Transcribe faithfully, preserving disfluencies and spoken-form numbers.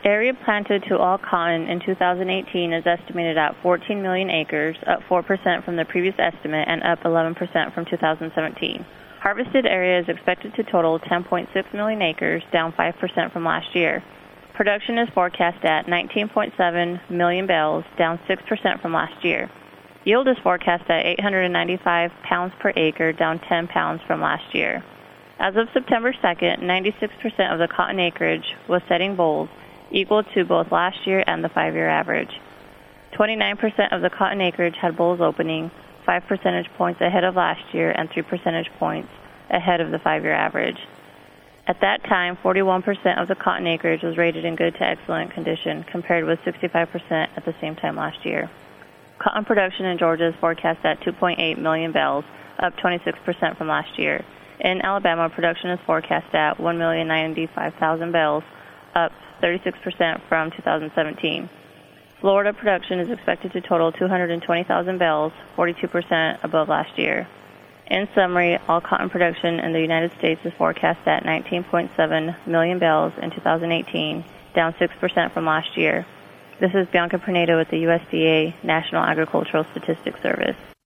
Area planted to all cotton in two thousand eighteen is estimated at fourteen million acres, up four percent from the previous estimate and up eleven percent from two thousand seventeen. Harvested area is expected to total ten point six million acres, down five percent from last year. Production is forecast at nineteen point seven million bales, down six percent from last year. Yield is forecast at eight hundred ninety-five pounds per acre, down ten pounds from last year. As of September second, ninety-six percent of the cotton acreage was setting bolls, equal to both last year and the five-year average. twenty-nine percent of the cotton acreage had bolls opening, five percentage points ahead of last year and three percentage points ahead of the five-year average. At that time, forty-one percent of the cotton acreage was rated in good to excellent condition, compared with sixty-five percent at the same time last year. Cotton production in Georgia is forecast at two point eight million bales, up twenty-six percent from last year. In Alabama, production is forecast at one million ninety-five thousand bales, up thirty-six percent from two thousand seventeen. Florida production is expected to total two hundred twenty thousand bales, forty-two percent above last year. In summary, all cotton production in the United States is forecast at nineteen point seven million bales in two thousand eighteen, down six percent from last year. This is Bianca Pernedo with the U S D A National Agricultural Statistics Service.